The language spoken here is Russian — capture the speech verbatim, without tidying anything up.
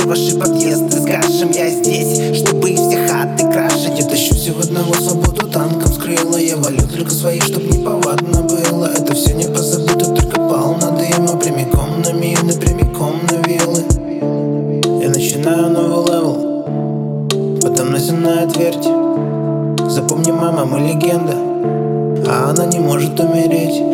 в ваши подъезды с гашем. Я здесь, чтобы из всех хаты крашить. Я тащу всего одного свободу танком скрыла. Я валю только свои, чтоб не повадно было. Это все не позабыто, только пал на дыма. Прямиком на мины, прямиком на виллы. Я начинаю новый левел, потом насильная твердь. Запомни, мама, мы легенда, а она не может умереть.